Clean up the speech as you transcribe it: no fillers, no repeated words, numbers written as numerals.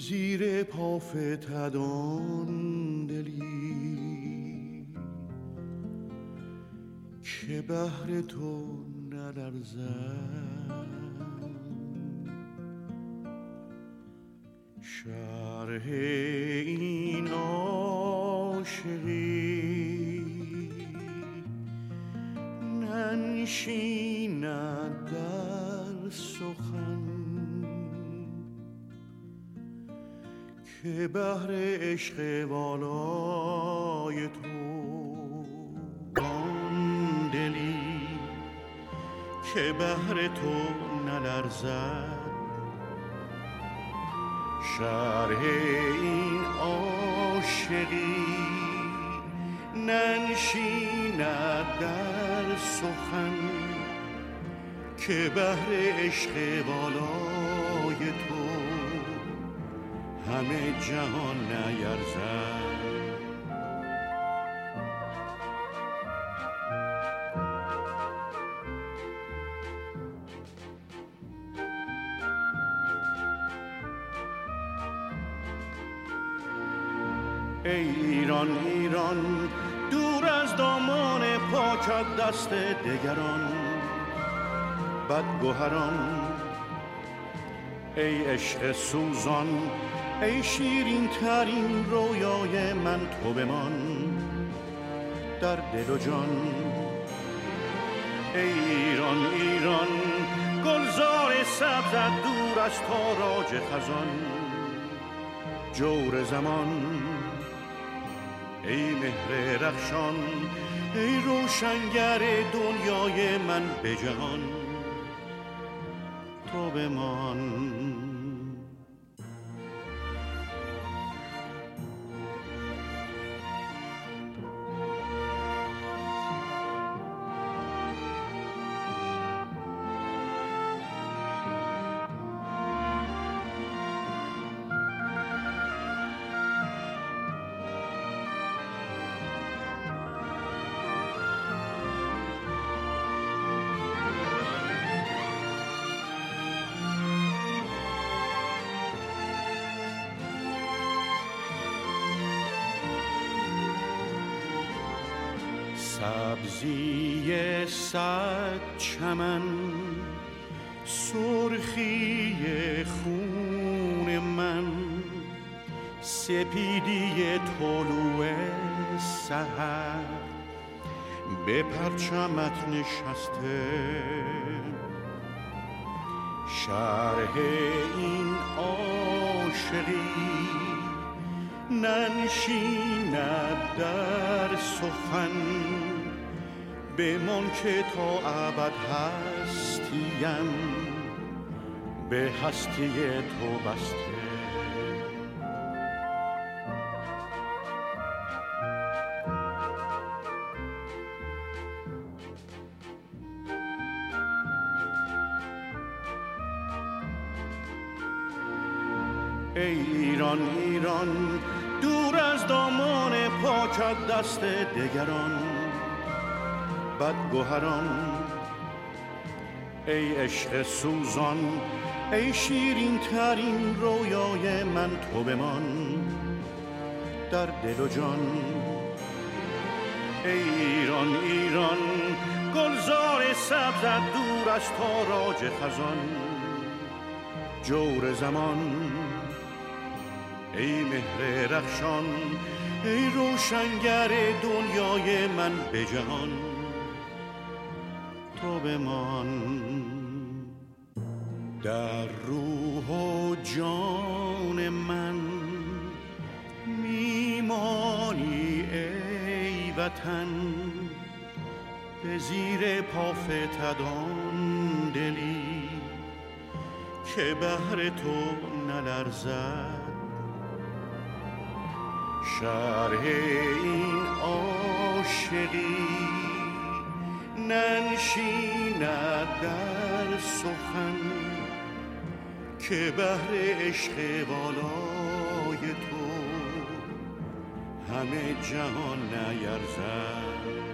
زیر پا فتدان دلی که بهر تو نلرزد. شرح این عاشقی ننشیند در سخن که بهر عشق والای تو آن دلی که بهر تو نلرزد. شرح این عاشقی ننشیند در سخن که بهر عشق والای تو همه جهان نیرزد. ای ایران ایران دور از دامان پاکت دست دگران بدگوهران. ای عشق سوزان ای شیرین ترین رویای من تو بمان در دل و جان. ای ایران ایران گلزار سبزت دور از تاراج خزان جور زمان. ای مهر رخشان ای روشنگر دنیای من به جهان تو بمان. سبزی صد چمن سرخی خون من سپیدی طلوع سحر به پرچمت نشسته. شرح این عاشقی ننشیند در سخن بمان که تا ابد هستیم به هستی تو بسته. ای ایران ایران دور از دامان پاکت دست دگران بدگوهران. ای عشق سوزان ای شیرین ترین رویای من تو بمان در دل و جان. ای ایران ایران گلزار سبزت دور از تاراج خزان جور زمان. ای مهر رخشان ای روشنگر دنیای من به جهان تو بمان. در روح و جان من میمانی ای وطن به زیر پا فتدان دلی که بهر تو نلرزد. شرح این عاشقی ننشیند در سخن که بهر عشق والای تو همه جهان نیرزد.